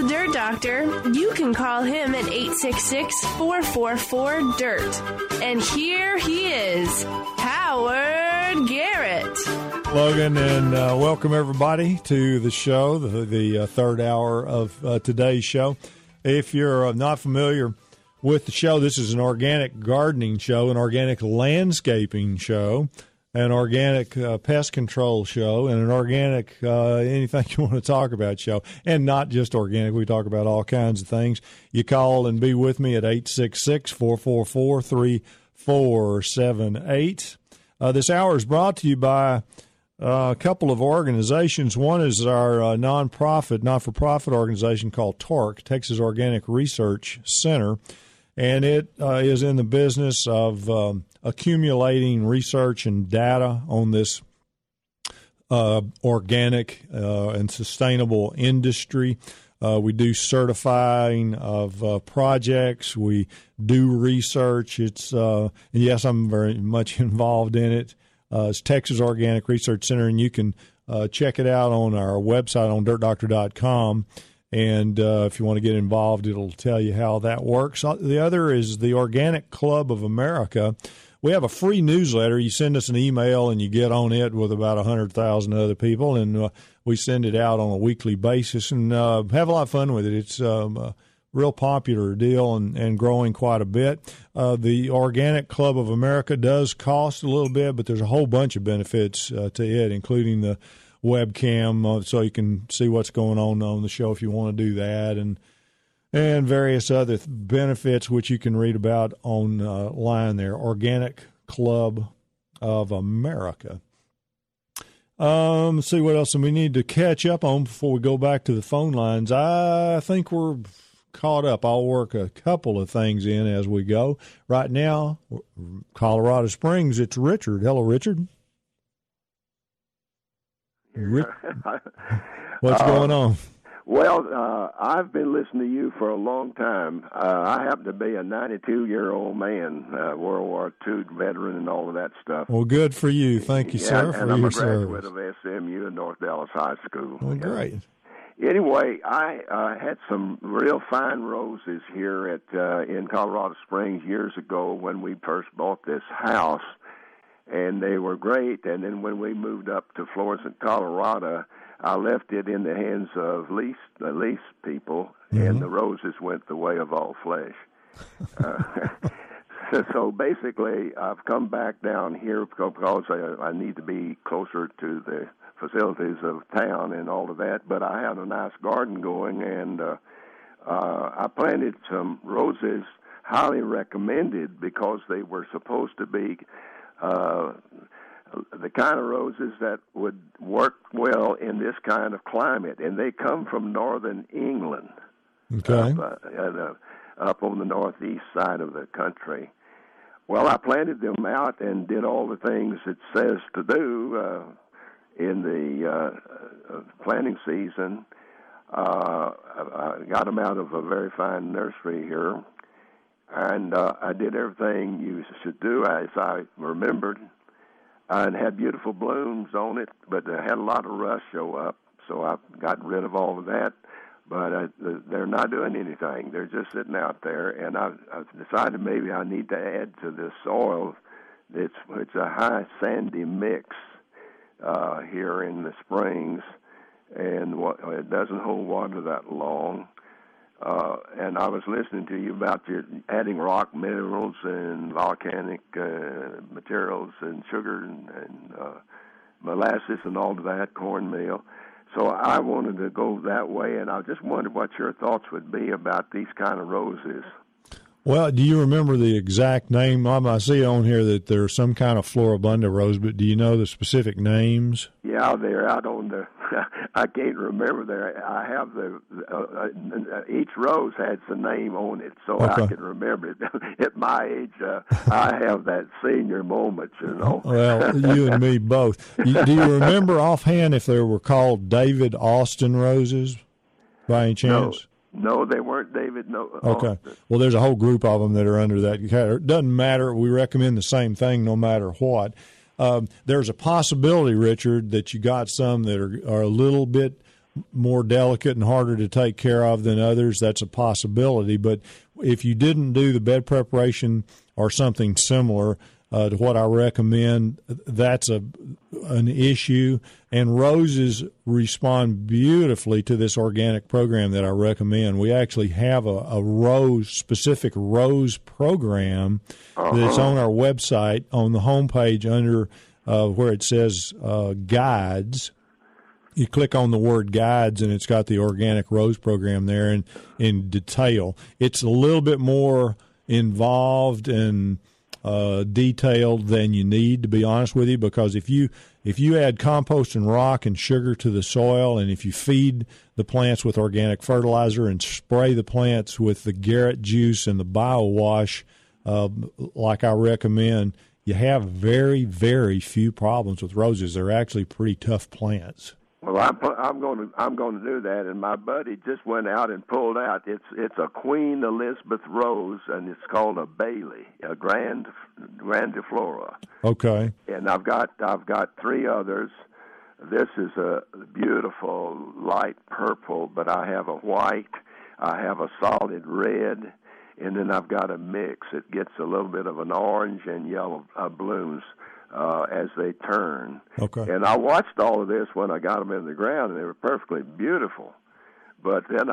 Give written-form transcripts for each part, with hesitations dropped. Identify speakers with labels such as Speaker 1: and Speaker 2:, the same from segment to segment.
Speaker 1: Dirt Doctor, you can call him at 866-444-DIRT. And here he is, Howard Garrett.
Speaker 2: Logan, and welcome everybody to the show, the third hour of today's show. If you're not familiar with the show, this is an organic gardening show, an organic landscaping show, an organic pest control show, and an organic anything you want to talk about show. And not just organic. We talk about all kinds of things. You call and be with me at 866-444-3478. This hour is brought to you by a couple of organizations. One is our nonprofit, not-for-profit organization called TORC, Texas Organic Research Center, and it is in the business of accumulating research and data on this organic and sustainable industry. We do certifying of projects. We do research. It's and yes, I'm very much involved in it. It's Texas Organic Research Center, and you can check it out on our website on dirtdoctor.com. And if you want to get involved, it'll tell you how that works. The other is the Organic Club of America. We have a free newsletter. You send us an email, and you get on it with about 100,000 other people, and we send it out on a weekly basis and have a lot of fun with it. It's a real popular deal and growing quite a bit. The Organic Club of America does cost a little bit, but there's a whole bunch of benefits to it, including the webcam, so you can see what's going on the show if you want to do that, and various other benefits which you can read about online there. Organic Club of America. Let's see what else we need to catch up on before we go back to the phone lines. I think we're caught up. I'll work a couple of things in as we go. Right now, Colorado Springs, it's Richard. Hello, Richard. What's going on?
Speaker 3: Well, I've been listening to you for a long time. I happen to be a 92-year-old man, World War II veteran and all of that stuff.
Speaker 2: Well, good for you. Thank you, sir, for your service.
Speaker 3: And I'm a graduate of SMU and North Dallas High School.
Speaker 2: Well, great.
Speaker 3: Anyway, I had some real fine roses here in Colorado Springs years ago when we first bought this house, and they were great. And then when we moved up to Florissant, Colorado, I left it in the hands of lease people, and the roses went the way of all flesh. So basically, I've come back down here because I need to be closer to the facilities of town and all of that. But I had a nice garden going, and I planted some roses, highly recommended, because they were supposed to be the kind of roses that would work well in this kind of climate, and they come from northern England,
Speaker 2: okay,
Speaker 3: up on the northeast side of the country. Well, I planted them out and did all the things it says to do in the planting season. I got them out of a very fine nursery here, and I did everything you should do as I remembered. And had beautiful blooms on it, but I had a lot of rust show up, so I got rid of all of that. But they're not doing anything. They're just sitting out there, and I've decided maybe I need to add to the soil. It's a high sandy mix here in the springs, and it doesn't hold water that long. And I was listening to you about your adding rock minerals and volcanic materials and sugar and molasses and all of that, cornmeal. So I wanted to go that way, and I just wondered what your thoughts would be about these kind of roses.
Speaker 2: Well, do you remember the exact name? I see on here that there's some kind of Floribunda rose, but do you know the specific names?
Speaker 3: Yeah, they're out on the, I can't remember there. I have each rose has a name on it, so okay. I can remember it. At my age, I have that senior moment, you know.
Speaker 2: Well, you and me both. Do you remember offhand if they were called David Austin roses by any chance?
Speaker 3: No, they weren't, David. No.
Speaker 2: Okay. Well, there's a whole group of them that are under that. It doesn't matter. We recommend the same thing no matter what. There's a possibility, Richard, that you got some that are a little bit more delicate and harder to take care of than others, that's a possibility. But if you didn't do the bed preparation or something similar to what I recommend, that's an issue. And roses respond beautifully to this organic program that I recommend. We actually have a specific rose program that's on our website on the homepage under where it says guides. You click on the word guides, and it's got the organic rose program there in detail. It's a little bit more involved and detailed than you need, to be honest with you, because if you add compost and rock and sugar to the soil, and if you feed the plants with organic fertilizer and spray the plants with the Garrett juice and the BioWash, like I recommend, you have very, very few problems with roses. They're actually pretty tough plants.
Speaker 3: Well, I'm going to do that, and my buddy just went out and pulled out. It's a Queen Elizabeth rose, and it's called a Bailey, a grandiflora.
Speaker 2: Okay.
Speaker 3: And I've got 3 others. This is a beautiful light purple, but I have a white, I have a solid red, and then I've got a mix. It gets a little bit of an orange and yellow blooms as they turn.
Speaker 2: Okay.
Speaker 3: And I watched all of this when I got them in the ground, and they were perfectly beautiful. But then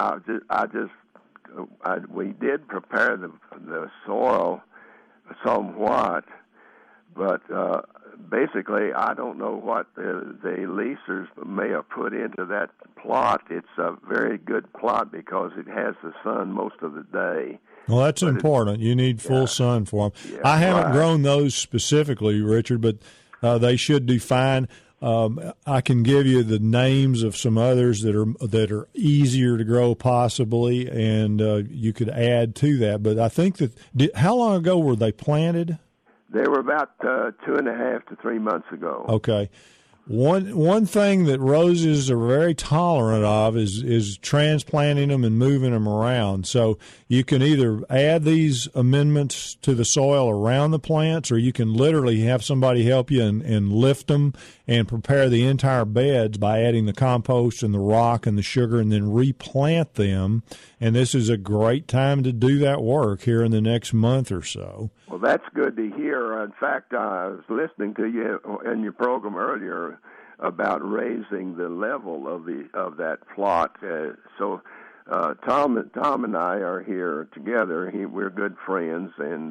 Speaker 3: we did prepare the soil somewhat, but basically I don't know what the leasers may have put into that plot. It's a very good plot because it has the sun most of the day.
Speaker 2: Well, that's important. You need full sun for them.
Speaker 3: Yeah,
Speaker 2: I haven't grown those specifically, Richard, but they should do fine. I can give you the names of some others that are easier to grow, possibly, and you could add to that. But I think how long ago were they planted?
Speaker 3: They were about 2.5 to 3 months ago.
Speaker 2: Okay. One thing that roses are very tolerant of is transplanting them and moving them around. So you can either add these amendments to the soil around the plants, or you can literally have somebody help you and lift them and prepare the entire beds by adding the compost and the rock and the sugar, and then replant them. And this is a great time to do that work here in the next month or so.
Speaker 3: Well, that's good to hear. In fact, I was listening to you in your program earlier about raising the level of that plot. So Tom and I are here together. We're good friends, and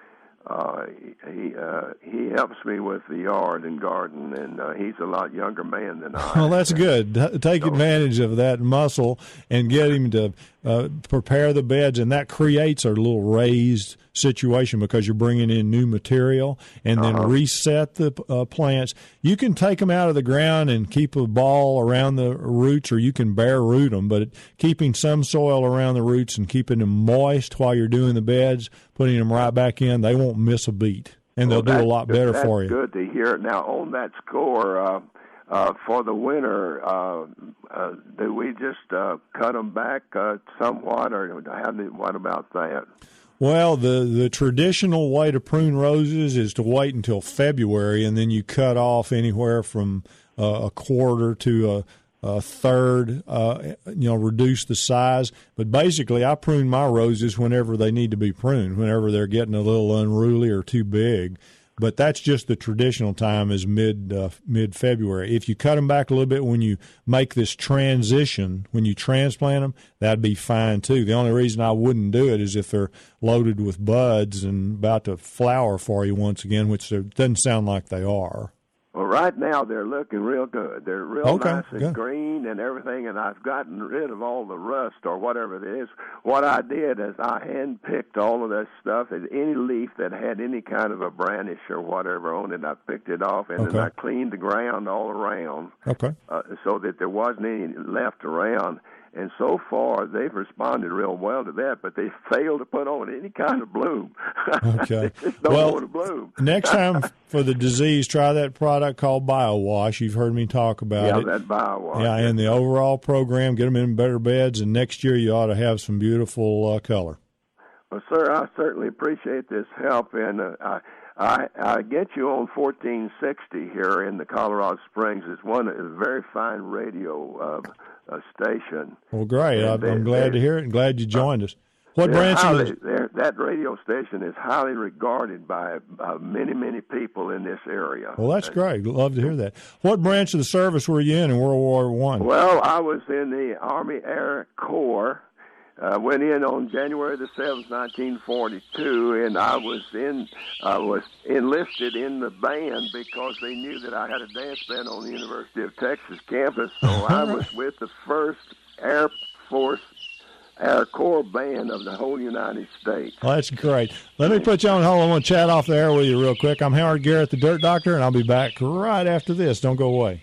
Speaker 3: he helps me with the yard and garden, and he's a lot younger man than I am.
Speaker 2: Well, that's good. Take advantage of that muscle and get him to prepare the beds, and that creates a little raised situation because you're bringing in new material, and then reset the plants. You can take them out of the ground and keep a ball around the roots, or you can bare root them, but keeping some soil around the roots and keeping them moist while you're doing the beds, putting them right back in, they won't miss a beat, and they'll do a lot better for you.
Speaker 3: That's good to hear. Now, on that score, for the winter, do we just cut them back somewhat, or what about that?
Speaker 2: Well, the traditional way to prune roses is to wait until February, and then you cut off anywhere from a quarter to a third, reduce the size. But basically, I prune my roses whenever they need to be pruned, whenever they're getting a little unruly or too big. But that's just the traditional time is mid-February. If you cut them back a little bit when you make this transition, when you transplant them, that'd be fine too. The only reason I wouldn't do it is if they're loaded with buds and about to flower for you once again, which doesn't sound like they are.
Speaker 3: Well, right now they're looking real good. They're real nice and green and everything, and I've gotten rid of all the rust or whatever it is. What I did is I hand-picked all of that stuff, and any leaf that had any kind of a brownish or whatever on it, I picked it off, and then I cleaned the ground all around so that there wasn't any left around. And so far, they've responded real well to that, but they failed to put on any kind of bloom.
Speaker 2: Okay.
Speaker 3: They just don't want to bloom.
Speaker 2: Next time for the disease, try that product called BioWash. You've heard me talk about it.
Speaker 3: Yeah, that BioWash.
Speaker 2: Yeah, and the overall program, get them in better beds, and next year you ought to have some beautiful color.
Speaker 3: Well, sir, I certainly appreciate this help, and I get you on 1460 here in the Colorado Springs. It's a very fine radio station.
Speaker 2: Well, great.
Speaker 3: And
Speaker 2: I'm glad to hear it and glad you joined us. What branch of
Speaker 3: that radio station is highly regarded by many, many people in this area.
Speaker 2: Well, that's great. Love to hear that. What branch of the service were you in World War I?
Speaker 3: Well, I was in the Army Air Corps. Went in on January the 7th, 1942, and I was enlisted in the band because they knew that I had a dance band on the University of Texas campus. So I was with the 1st Air Force Air Corps band of the whole United States.
Speaker 2: Well, that's great. Let me put you on hold. I want to chat off the air with you real quick. I'm Howard Garrett, the Dirt Doctor, and I'll be back right after this. Don't go away.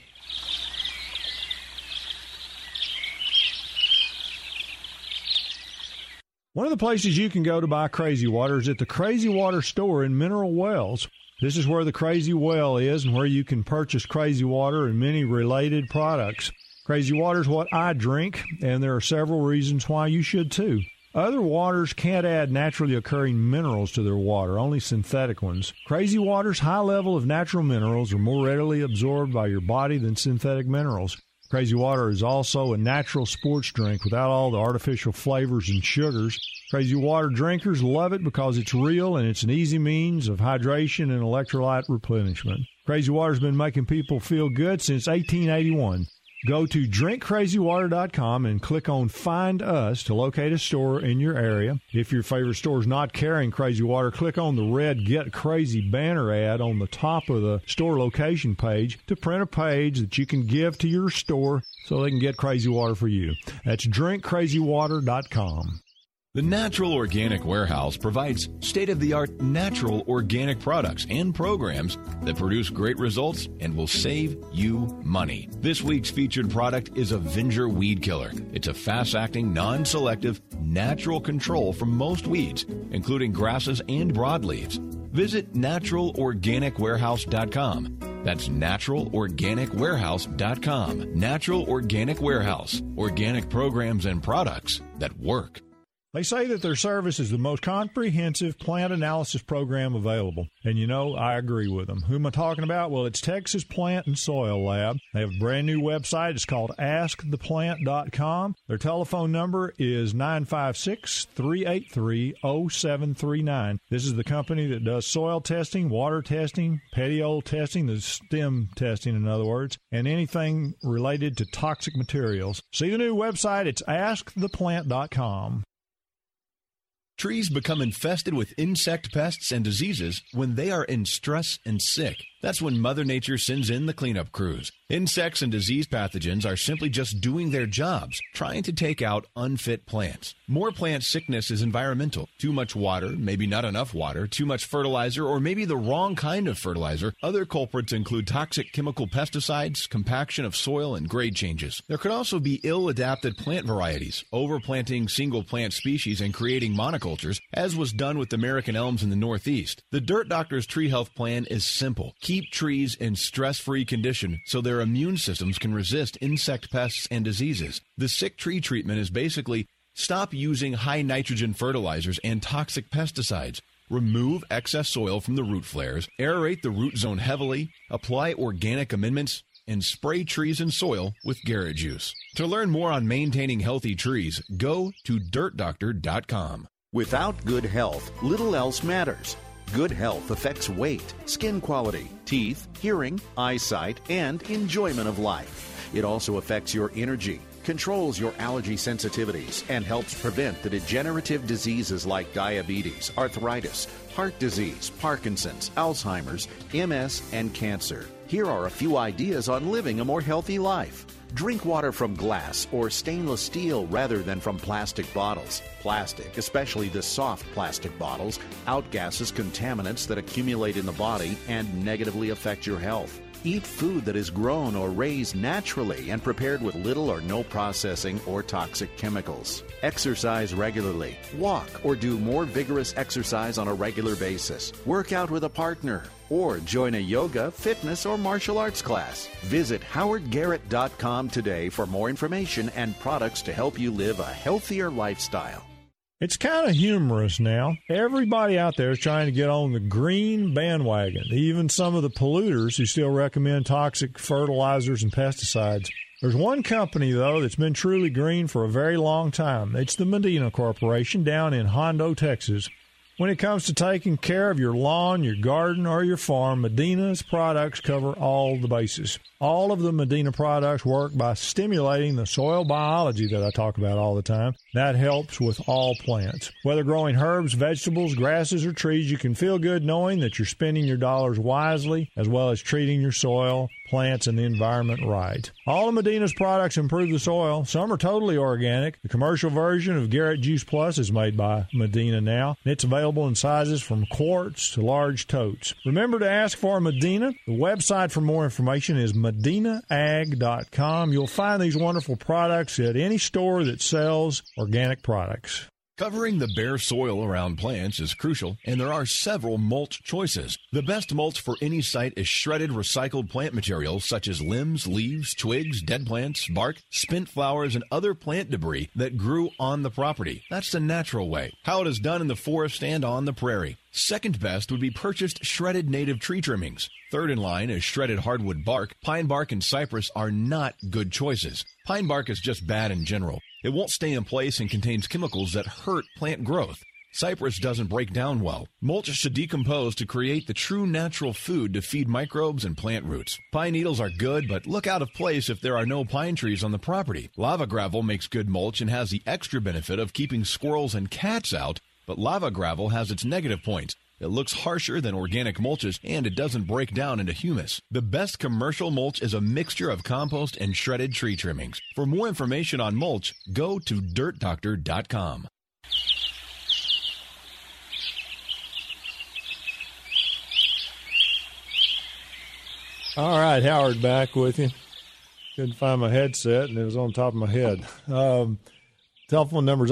Speaker 2: One of the places you can go to buy Crazy Water is at the Crazy Water store in Mineral Wells. This is where the Crazy Well is and where you can purchase Crazy Water and many related products. Crazy Water is what I drink, and there are several reasons why you should too. Other waters can't add naturally occurring minerals to their water, only synthetic ones. Crazy Water's high level of natural minerals are more readily absorbed by your body than synthetic minerals. Crazy Water is also a natural sports drink without all the artificial flavors and sugars. Crazy Water drinkers love it because it's real and it's an easy means of hydration and electrolyte replenishment. Crazy Water's been making people feel good since 1881. Go to drinkcrazywater.com and click on Find Us to locate a store in your area. If your favorite store is not carrying Crazy Water, click on the red Get Crazy banner ad on the top of the store location page to print a page that you can give to your store so they can get Crazy Water for you. That's drinkcrazywater.com.
Speaker 4: The Natural Organic Warehouse provides state-of-the-art natural organic products and programs that produce great results and will save you money. This week's featured product is Avenger Weed Killer. It's a fast-acting, non-selective, natural control from most weeds, including grasses and broadleaves. Visit naturalorganicwarehouse.com. That's naturalorganicwarehouse.com. Natural Organic Warehouse. Organic programs and products that work.
Speaker 2: They say that their service is the most comprehensive plant analysis program available. And you know, I agree with them. Who am I talking about? Well, it's Texas Plant and Soil Lab. They have a brand new website. It's called AskThePlant.com. Their telephone number is 956-383-0739. This is the company that does soil testing, water testing, petiole testing, the stem testing, in other words, and anything related to toxic materials. See the new website. It's AskThePlant.com.
Speaker 4: Trees become infested with insect pests and diseases when they are in stress and sick. That's when Mother Nature sends in the cleanup crews. Insects and disease pathogens are simply just doing their jobs, trying to take out unfit plants. More plant sickness is environmental. Too much water, maybe not enough water, too much fertilizer, or maybe the wrong kind of fertilizer. Other culprits include toxic chemical pesticides, compaction of soil, and grade changes. There could also be ill-adapted plant varieties, overplanting single plant species and creating monocultures, as was done with American elms in the Northeast. The Dirt Doctor's Tree Health Plan is simple. Keep trees in stress-free condition so their immune systems can resist insect pests and diseases. The sick tree treatment is basically stop using high nitrogen fertilizers and toxic pesticides. Remove excess soil from the root flares, aerate the root zone heavily, apply organic amendments, and spray trees and soil with Garrett Juice. To learn more on maintaining healthy trees, go to dirtdoctor.com.
Speaker 5: Without good health, little else matters. Good health affects weight, skin quality, teeth, hearing, eyesight, and enjoyment of life. It also affects your energy, controls your allergy sensitivities, and helps prevent the degenerative diseases like diabetes, arthritis, heart disease, Parkinson's, Alzheimer's, MS, and cancer. Here are a few ideas on living a more healthy life. Drink water from glass or stainless steel rather than from plastic bottles. Plastic, especially the soft plastic bottles, outgasses contaminants that accumulate in the body and negatively affect your health. Eat food that is grown or raised naturally and prepared with little or no processing or toxic chemicals. Exercise regularly. Walk or do more vigorous exercise on a regular basis. Work out with a partner. Or join a yoga, fitness, or martial arts class. Visit howardgarrett.com today for more information and products to help you live a healthier lifestyle.
Speaker 2: It's kind of humorous now. Everybody out there is trying to get on the green bandwagon, even some of the polluters who still recommend toxic fertilizers and pesticides. There's one company, though, that's been truly green for a very long time. It's the Medina Corporation down in Hondo, Texas. When it comes to taking care of your lawn, your garden, or your farm, Medina's products cover all the bases. All of the Medina products work by stimulating the soil biology that I talk about all the time. That helps with all plants. Whether growing herbs, vegetables, grasses, or trees, you can feel good knowing that you're spending your dollars wisely as well as treating your soil, plants, and the environment right. All of Medina's products improve the soil. Some are totally organic. The commercial version of Garrett Juice Plus is made by Medina now, and it's available in sizes from quarts to large totes. Remember to ask for Medina. The website for more information is medinaag.com. You'll find these wonderful products at any store that sells organic products.
Speaker 4: Covering the bare soil around plants is crucial, and there are several mulch choices. The best mulch for any site is shredded recycled plant materials such as limbs, leaves, twigs, dead plants, bark, spent flowers, and other plant debris that grew on the property. That's the natural way, how it is done in the forest and on the prairie. Second best would be purchased shredded native tree trimmings. Third in line is shredded hardwood bark. Pine bark and cypress are not good choices. Pine bark is just bad in general. It won't stay in place and contains chemicals that hurt plant growth. Cypress doesn't break down well. Mulch should decompose to create the true natural food to feed microbes and plant roots. Pine needles are good, but look out of place if there are no pine trees on the property. Lava gravel makes good mulch and has the extra benefit of keeping squirrels and cats out, but lava gravel has its negative points. It looks harsher than organic mulches, and it doesn't break down into humus. The best commercial mulch is a mixture of compost and shredded tree trimmings. For more information on mulch, go to dirtdoctor.com.
Speaker 2: All right, Howard back with you. Couldn't find my headset, and it was on top of my head. Telephone number is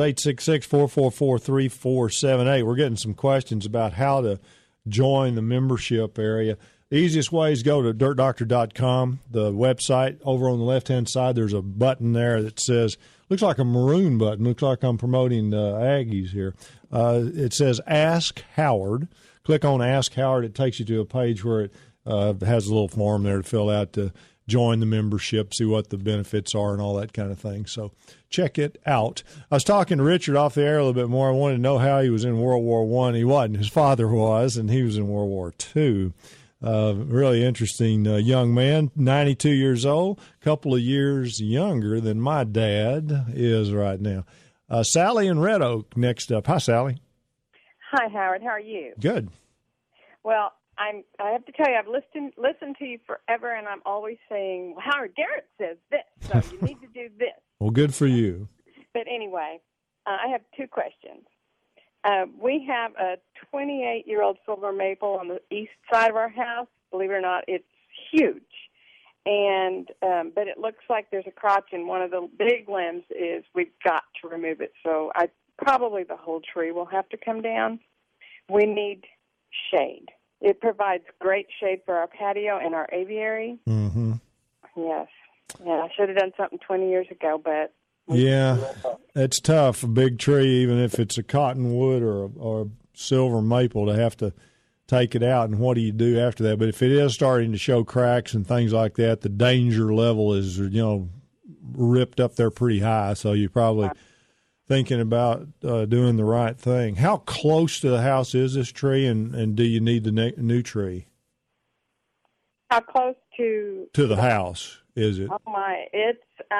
Speaker 2: 866-444-3478. We're getting some questions about how to join the membership area. The easiest way is go to dirtdoctor.com, the website. Over on the left-hand side, there's a button there that says, looks like a maroon button. Looks like I'm promoting Aggies here. It says Ask Howard. Click on Ask Howard. It takes you to a page where it has a little form there to fill out to join the membership, see what the benefits are and all that kind of thing. So check it out. I was talking to Richard off the air a little bit more. I wanted to know how he was in World War I. He wasn't. His father was, and he was in World War II. Really interesting young man, 92 years old, a couple of years younger than my dad is right now. Sally in Red Oak next up. Hi, Sally.
Speaker 6: Hi, Howard. How are you?
Speaker 2: Good.
Speaker 6: Well, I have to tell you, I've listened to you forever, and I'm always saying, well, Howard Garrett says this, so you need to do this.
Speaker 2: Well, good for you.
Speaker 6: But anyway, I have two questions. We have a 28-year-old silver maple on the east side of our house. Believe it or not, it's huge. And but it looks like there's a crotch, and one of the big limbs is we've got to remove it. So probably the whole tree will have to come down. We need shade. It provides great shade for our patio and our aviary.
Speaker 2: Mm-hmm.
Speaker 6: Yes. Yeah, I should have done something 20 years ago, but...
Speaker 2: Yeah, it's tough, a big tree, even if it's a cottonwood or a silver maple, to have to take it out, and what do you do after that? But if it is starting to show cracks and things like that, the danger level is, ripped up there pretty high, so you're probably thinking about doing the right thing. How close to the house is this tree, and do you need the new tree?
Speaker 6: How close to
Speaker 2: the house is it?
Speaker 6: Oh my! It's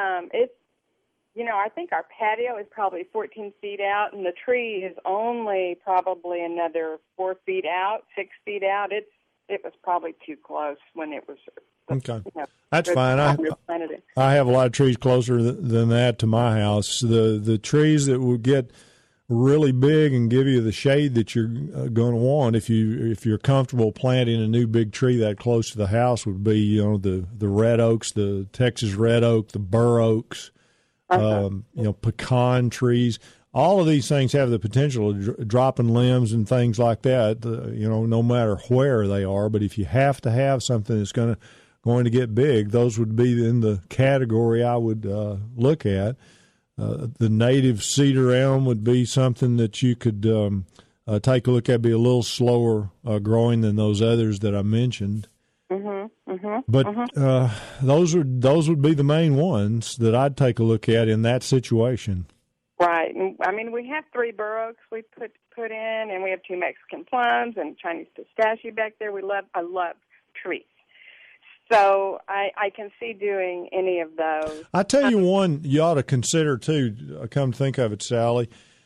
Speaker 6: I think our patio is probably 14 feet out, and the tree is only probably another 4 feet out, 6 feet out. It was probably too close when it was.
Speaker 2: Okay, that's fine. I have a lot of trees closer than that to my house. The trees that will get really big and give you the shade that you're going to want, if you're comfortable planting a new big tree that close to the house, would be the red oaks, the Texas red oak, the bur oaks, pecan trees. All of these things have the potential of dropping limbs and things like that. No matter where they are. But if you have to have something that's going to get big, those would be in the category I would look at. The native cedar elm would be something that you could take a look at. Be a little slower growing than those others that I mentioned.
Speaker 6: Mm-hmm.
Speaker 2: But those would be the main ones that I'd take a look at in that situation.
Speaker 6: Right. I mean, we have 3 bur oaks we put in, and we have 2 Mexican plums and Chinese pistachio back there. I love trees. So I can see doing any of those.
Speaker 2: I tell you one you ought to consider, too, come to think of it, Sally.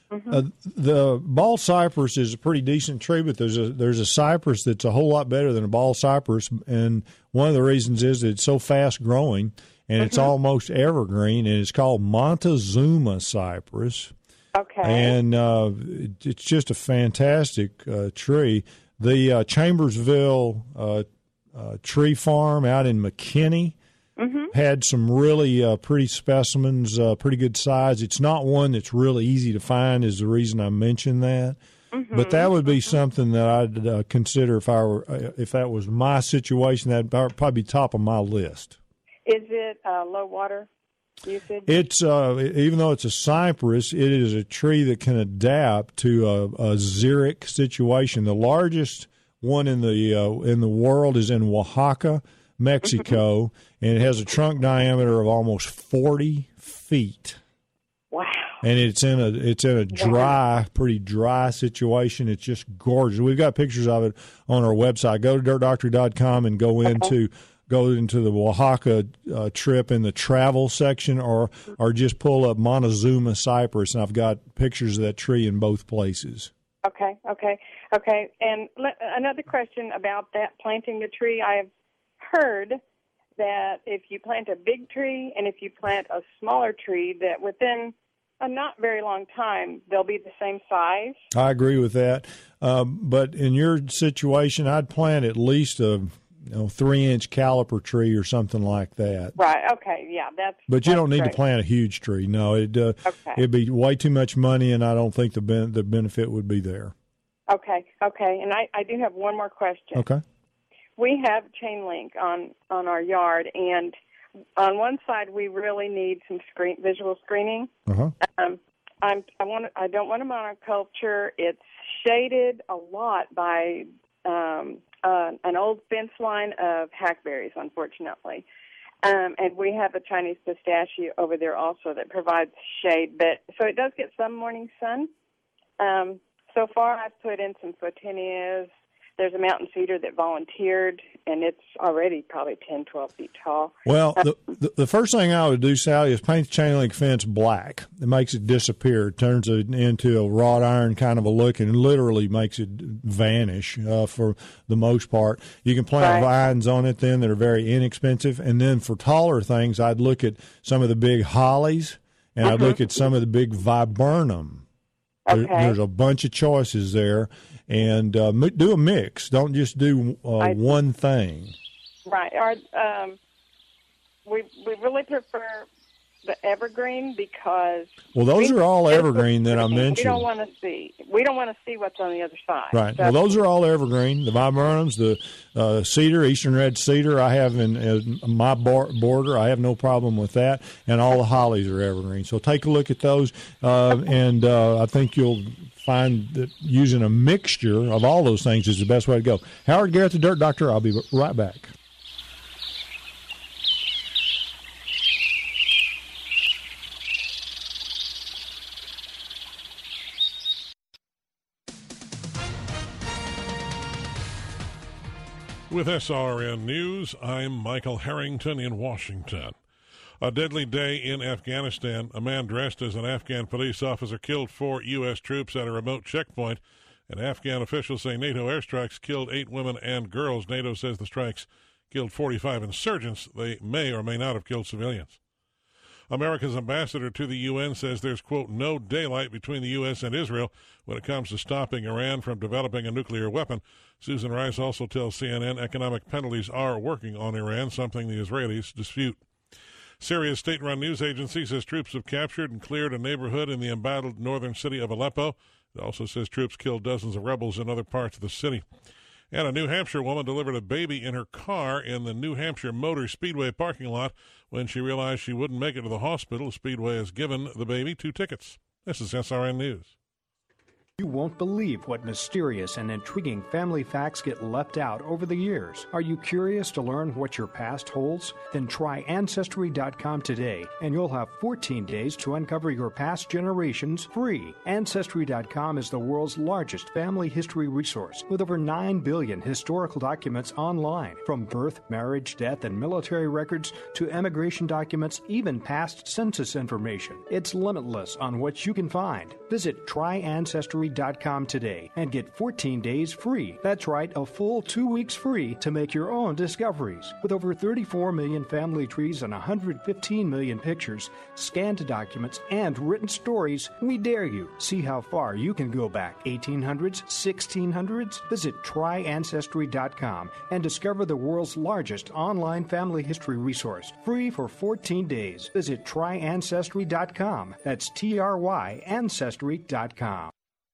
Speaker 2: The ball cypress is a pretty decent tree, but there's a cypress that's a whole lot better than a ball cypress, and one of the reasons is that it's so fast growing, and it's almost evergreen, and it's called Montezuma cypress.
Speaker 6: Okay.
Speaker 2: And it's just a fantastic tree. The Chambersville tree farm out in McKinney had some really pretty specimens, pretty good size. It's not one that's really easy to find is the reason I mentioned that. But that would be something that I'd consider if that was my situation. That'd probably be top of my list.
Speaker 6: Is it low water usage?
Speaker 2: It's even though it's a cypress, it is a tree that can adapt to a xeric situation. The largest one in the world is in Oaxaca, Mexico, and it has a trunk diameter of almost 40 feet.
Speaker 6: Wow!
Speaker 2: And it's in a pretty dry situation. It's just gorgeous. We've got pictures of it on our website. Go to dirtdoctor.com and go into the Oaxaca trip in the travel section, or just pull up Montezuma cypress, and I've got pictures of that tree in both places.
Speaker 6: Okay. And another question about that, planting the tree. I have heard that if you plant a big tree and if you plant a smaller tree, that within a not very long time, they'll be the same size.
Speaker 2: I agree with that. But in your situation, I'd plant at least a 3-inch caliper tree or something like that.
Speaker 6: Right. Okay. Yeah.
Speaker 2: But you don't need to plant a huge tree. No, it'd be way too much money, and I don't think the benefit would be there.
Speaker 6: Okay. And I do have one more question.
Speaker 2: Okay.
Speaker 6: We have chain link on our yard, and on one side we really need some visual screening. I don't want a monoculture. It's shaded a lot by an old fence line of hackberries, unfortunately. And we have a Chinese pistachio over there also that provides shade, so it does get some morning sun. So far I've put in some photinias. There's a mountain cedar that volunteered, and it's already probably 10, 12 feet tall.
Speaker 2: Well, the first thing I would do, Sally, is paint the chain link fence black. It makes it disappear. It turns it into a wrought iron kind of a look, and literally makes it vanish for the most part. You can plant vines on it then that are very inexpensive. And then for taller things, I'd look at some of the big hollies, and I'd look at some of the big viburnum. There's a bunch of choices there. And do a mix. Don't just do one thing. Right.
Speaker 6: We really prefer the evergreen because
Speaker 2: those are all evergreen that I mentioned.
Speaker 6: We don't want to see what's on the other side.
Speaker 2: Right. Well, those are all evergreen. The viburnums, the cedar, eastern red cedar, I have in my border. I have no problem with that, and all the hollies are evergreen. So take a look at those, and I think you'll find that using a mixture of all those things is the best way to go. Howard Garrett, the Dirt Doctor. I'll be right back.
Speaker 7: With SRN News, I'm Michael Harrington in Washington. A deadly day in Afghanistan. A man dressed as an Afghan police officer killed 4 U.S. troops at a remote checkpoint, and Afghan officials say NATO airstrikes killed 8 women and girls. NATO says the strikes killed 45 insurgents. They may or may not have killed civilians. America's ambassador to the UN says there's, quote, no daylight between the U.S. and Israel when it comes to stopping Iran from developing a nuclear weapon. Susan Rice also tells CNN economic penalties are working on Iran, something the Israelis dispute. Syria's state-run news agency says troops have captured and cleared a neighborhood in the embattled northern city of Aleppo. It also says troops killed dozens of rebels in other parts of the city. And a New Hampshire woman delivered a baby in her car in the New Hampshire Motor Speedway parking lot. When she realized she wouldn't make it to the hospital, Speedway has given the baby 2 tickets. This is SRN News.
Speaker 8: You won't believe what mysterious and intriguing family facts get left out over the years. Are you curious to learn what your past holds? Then try Ancestry.com today, and you'll have 14 days to uncover your past generations free. Ancestry.com is the world's largest family history resource with over 9 billion historical documents online, from birth, marriage, death, and military records to immigration documents, even past census information. It's limitless on what you can find. Visit TryAncestry.com today and get 14 days free. That's right, a full 2 weeks free to make your own discoveries. With over 34 million family trees and 115 million pictures, scanned documents, and written stories, we dare you. See how far you can go back. 1800s, 1600s? Visit TryAncestry.com and discover the world's largest online family history resource. Free for 14 days. Visit TryAncestry.com. That's TRY Ancestry.com.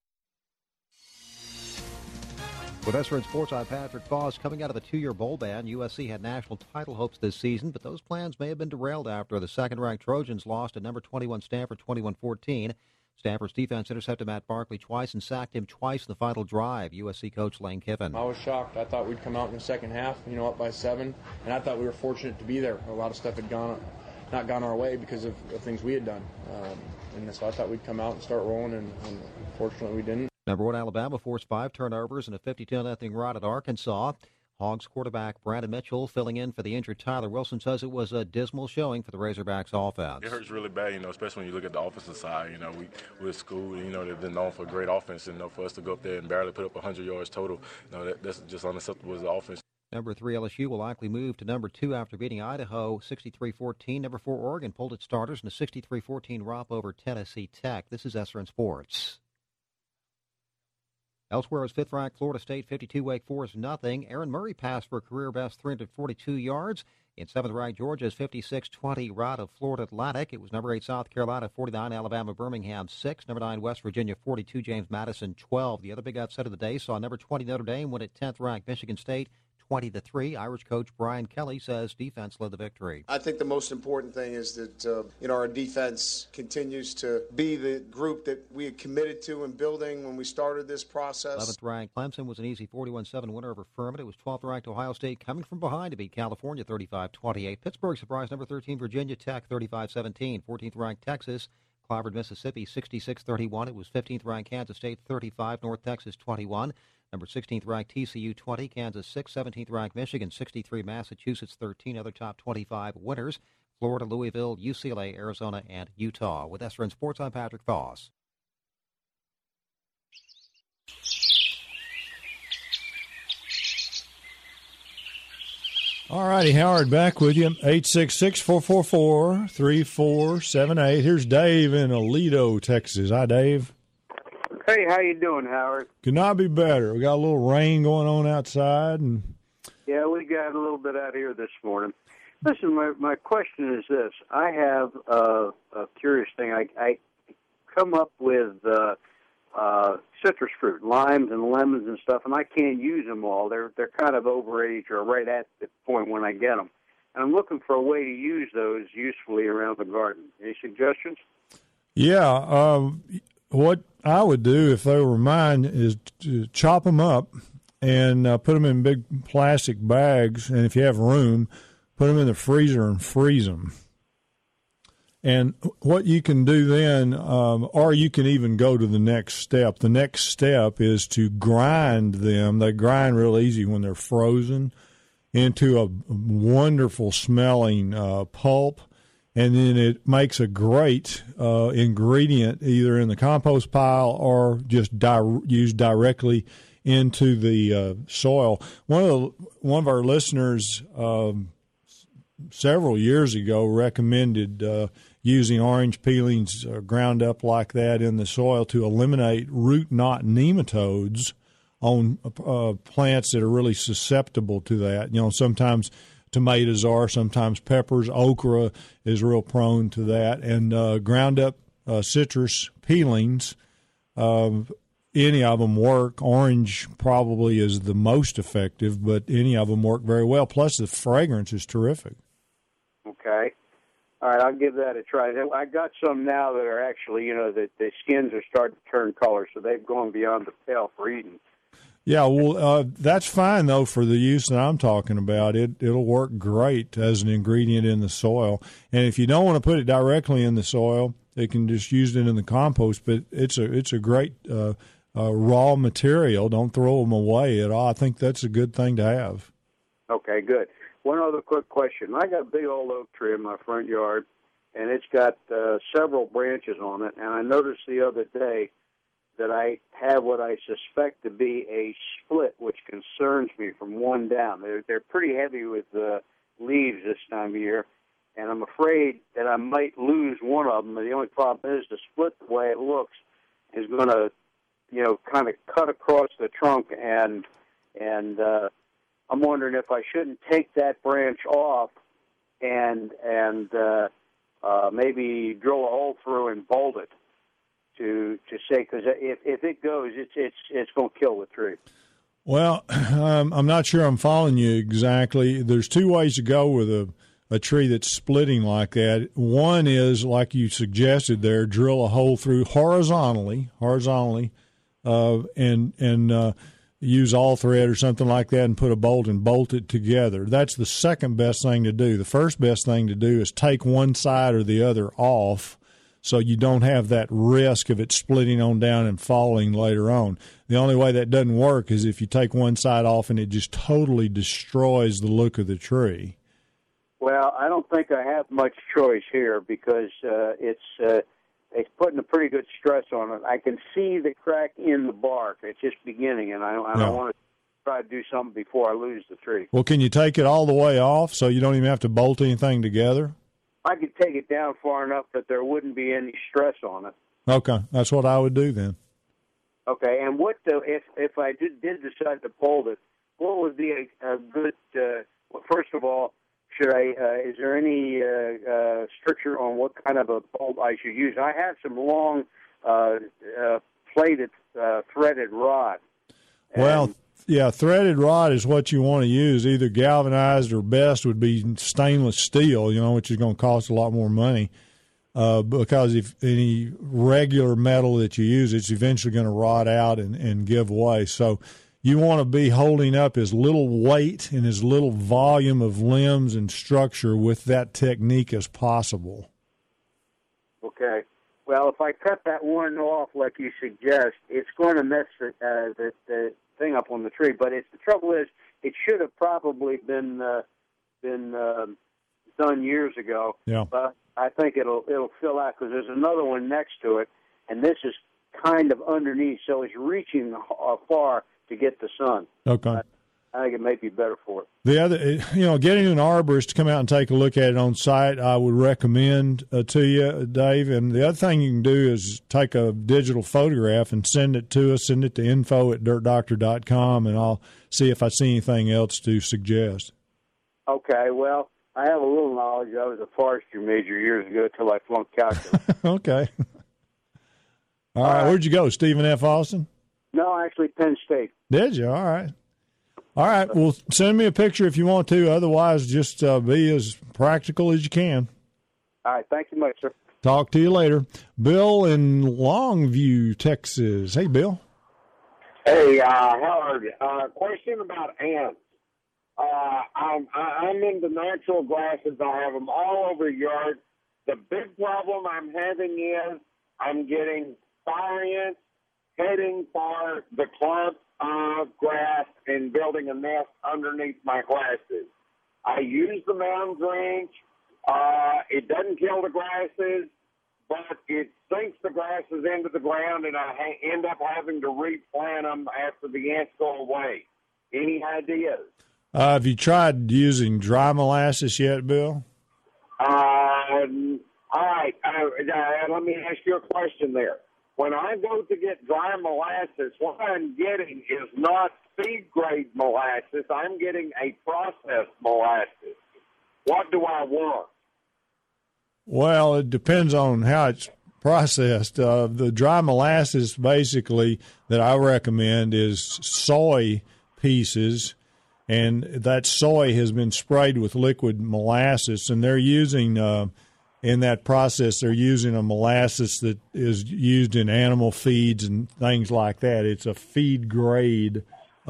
Speaker 9: With SRN Sports, I'm Patrick Foss. Coming out of a 2-year bowl ban, USC had national title hopes this season, but those plans may have been derailed after the second-ranked Trojans lost to number 21 Stanford 21-14. Stanford's defense intercepted Matt Barkley twice and sacked him twice in the final drive. USC coach Lane Kiffin.
Speaker 10: I was shocked. I thought we'd come out in the second half, up by 7, and I thought we were fortunate to be there. A lot of stuff had not gone our way because of things we had done. And so I thought we'd come out and start rolling, and unfortunately we didn't.
Speaker 9: Number 1 Alabama forced 5 turnovers and a 52-0 run at Arkansas. Hogs quarterback Brandon Mitchell, filling in for the injured Tyler Wilson, says it was a dismal showing for the Razorbacks offense.
Speaker 11: It hurts really bad, especially when you look at the offensive side. We're a school, they've been known for great offense, and for us to go up there and barely put up 100 yards total, that's just unacceptable as the offense.
Speaker 9: Number 3 LSU will likely move to number 2 after beating Idaho 63-14. Number 4 Oregon pulled its starters in a 63-14 romp over Tennessee Tech. This is SRN Sports. Elsewhere is 5th-ranked Florida State 52, Wake Forest nothing. Aaron Murray passed for a career-best 342 yards. In 7th-ranked Georgia's 56-20 rout of Florida Atlantic. It was number 8 South Carolina 49, Alabama Birmingham 6. Number 9 West Virginia 42, James Madison 12. The other big upset of the day saw number 20 Notre Dame win at 10th-ranked Michigan State 20-3. Irish coach Brian Kelly says defense led the victory.
Speaker 12: I think the most important thing is that our defense continues to be the group that we had committed to in building when we started this process.
Speaker 9: 11th-ranked Clemson was an easy 41-7 winner over Furman. It was 12th-ranked Ohio State coming from behind to beat California 35-28. Pittsburgh surprised number 13 Virginia Tech 35-17. 14th-ranked Texas clobbered Mississippi 66-31. It was 15th-ranked Kansas State 35, North Texas 21. Number 16th-ranked TCU 20, Kansas 6, 17th-ranked Michigan 63, Massachusetts 13. Other top 25 winners: Florida, Louisville, UCLA, Arizona, and Utah. With SRN Sports, I'm Patrick Foss.
Speaker 2: All righty, Howard, back with you. 866-444-3478. Here's Dave in Aledo, Texas. Hi, Dave.
Speaker 13: Hey, how you doing, Howard?
Speaker 2: Could not be better. We got a little rain going on outside.
Speaker 13: Yeah, we got a little bit out here this morning. Listen, my question is this. I have a curious thing. I come up with citrus fruit, limes and lemons and stuff, and I can't use them all. They're kind of overage or right at the point when I get them. And I'm looking for a way to use those usefully around the garden. Any suggestions?
Speaker 2: Yeah, what I would do if they were mine is to chop them up and put them in big plastic bags, and if you have room, put them in the freezer and freeze them. And what you can do then, or you can even go to the next step. The next step is to grind them. They grind real easy when they're frozen into a wonderful smelling pulp. And then it makes a great ingredient either in the compost pile or just used directly into the soil. One of our listeners several years ago recommended using orange peelings ground up like that in the soil to eliminate root knot nematodes on plants that are really susceptible to that. Sometimes tomatoes are, sometimes peppers. Okra is real prone to that. And ground up citrus peelings, any of them work. Orange probably is the most effective, but any of them work very well. Plus, the fragrance is terrific.
Speaker 13: Okay. All right, I'll give that a try. I got some now that are actually, that the skins are starting to turn color, so they've gone beyond the pale for eating.
Speaker 2: Yeah, well, that's fine, though, for the use that I'm talking about. It'll work great as an ingredient in the soil. And if you don't want to put it directly in the soil, they can just use it in the compost. But it's a great raw material. Don't throw them away at all. I think that's a good thing to have.
Speaker 13: Okay, good. One other quick question. I got a big old oak tree in my front yard, and it's got several branches on it. And I noticed the other day that I have what I suspect to be a split, which concerns me from one down. They're pretty heavy with leaves this time of year, and I'm afraid that I might lose one of them. And the only problem is the split, the way it looks, is going to, kind of cut across the trunk, and I'm wondering if I shouldn't take that branch off and maybe drill a hole through and bolt it to say, because if it goes, it's going to kill the tree.
Speaker 2: Well, I'm not sure I'm following you exactly. There's two ways to go with a tree that's splitting like that. One is, like you suggested there, drill a hole through horizontally, and use all thread or something like that and put a bolt and bolt it together. That's the second best thing to do. The first best thing to do is take one side or the other off so you don't have that risk of it splitting on down and falling later on. The only way that doesn't work is if you take one side off and it just totally destroys the look of the tree.
Speaker 13: Well, I don't think I have much choice here because it's putting a pretty good stress on it. I can see the crack in the bark. It's just beginning, and I want to try to do something before I lose the tree.
Speaker 2: Well, can you take it all the way off so you don't even have to bolt anything together?
Speaker 13: I could take it down far enough that there wouldn't be any stress on it.
Speaker 2: Okay, that's what I would do then.
Speaker 13: Okay, and if I did decide to bolt it, what would be a good? Well, first of all, is there any stricture on what kind of a bolt I should use? I have some long plated threaded rod.
Speaker 2: Well, yeah, threaded rod is what you want to use. Either galvanized or best would be stainless steel, which is going to cost a lot more money. Because if any regular metal that you use, it's eventually going to rot out and give way. So you want to be holding up as little weight and as little volume of limbs and structure with that technique as possible.
Speaker 13: Okay. Well, if I cut that one off like you suggest, it's going to mess the thing up on the tree. But the trouble is, it should have probably been done years ago.
Speaker 2: Yeah.
Speaker 13: But I think it'll fill out because there's another one next to it, and this is kind of underneath, so it's reaching far to get the sun.
Speaker 2: Okay.
Speaker 13: I think it may be better for it.
Speaker 2: The other, getting an arborist to come out and take a look at it on site, I would recommend to you, Dave. And the other thing you can do is take a digital photograph and send it to us. Send it to info@dirtdoctor.com, and I'll see if I see anything else to suggest.
Speaker 13: Okay. Well, I have a little knowledge. I was a forestry major years ago until I flunked calculus.
Speaker 2: Okay. All right. Where'd you go, Stephen F. Austin?
Speaker 13: No, actually Penn State.
Speaker 2: Did you? All right. All right. Well, send me a picture if you want to. Otherwise, just be as practical as you can.
Speaker 13: All right. Thank you much, sir.
Speaker 2: Talk to you later. Bill in Longview, Texas. Hey, Bill.
Speaker 14: Hey, Howard. Question about ants. I'm into natural grasses. I have them all over the yard. The big problem I'm having is I'm getting fire ants heading for the clump of grass and building a nest underneath my grasses. I use the mound drench. It doesn't kill the grasses, but it sinks the grasses into the ground, and I end up having to replant them after the ants go away. Any ideas?
Speaker 2: Have you tried using dry molasses yet, Bill?
Speaker 14: All right. Let me ask you a question there. When I go to get dry molasses, what I'm getting is not feed-grade molasses. I'm getting a processed molasses. What do I want?
Speaker 2: Well, it depends on how it's processed. The dry molasses, basically, that I recommend is soy pieces, and that soy has been sprayed with liquid molasses, and they're using in that process, they're using a molasses that is used in animal feeds and things like that. It's a feed grade